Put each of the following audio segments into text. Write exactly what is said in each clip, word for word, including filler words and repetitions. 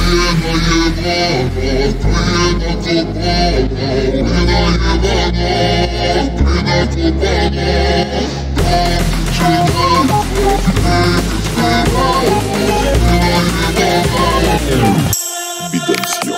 Bidencio.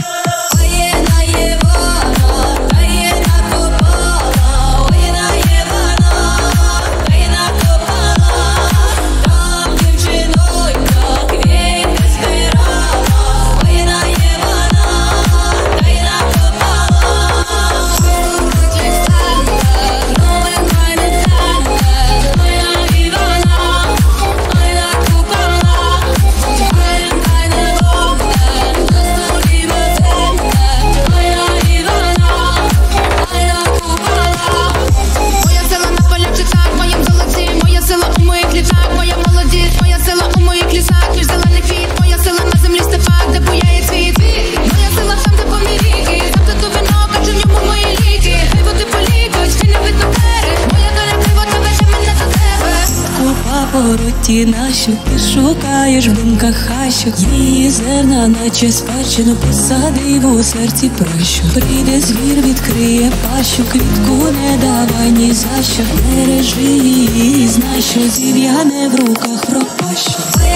Пороті нашу ти шукаєш в думках хащок. Її зерна, наче спадщину, посадив у серці пращу. Прийде звір, відкриє пащу, квітку не давай ні за що. Бережи її, знай, що зів'яне в руках пропащу.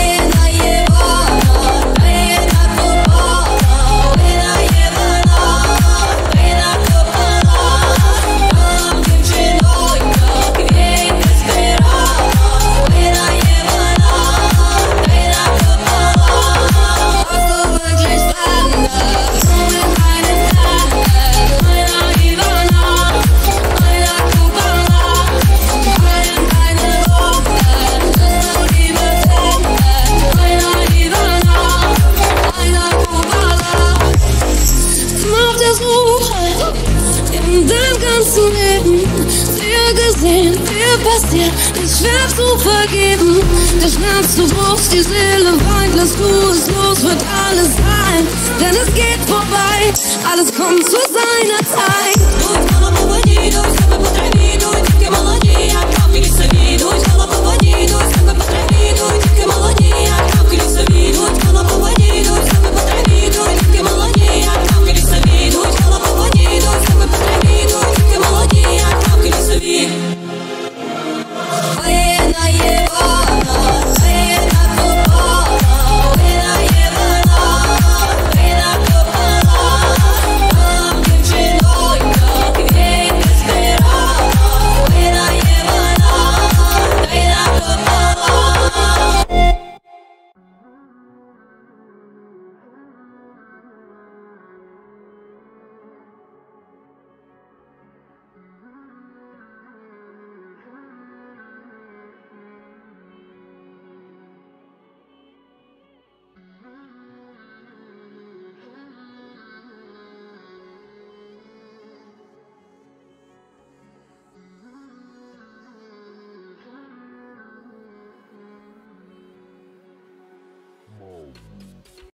In deinem ganzen Leben dir gesehen, dir passiert, ist schwer zu vergeben. Der Schmerz, du bruchst, die Seele weint, lass du es los, wird alles sein, denn es geht vorbei, alles kommt zu seiner Zeit.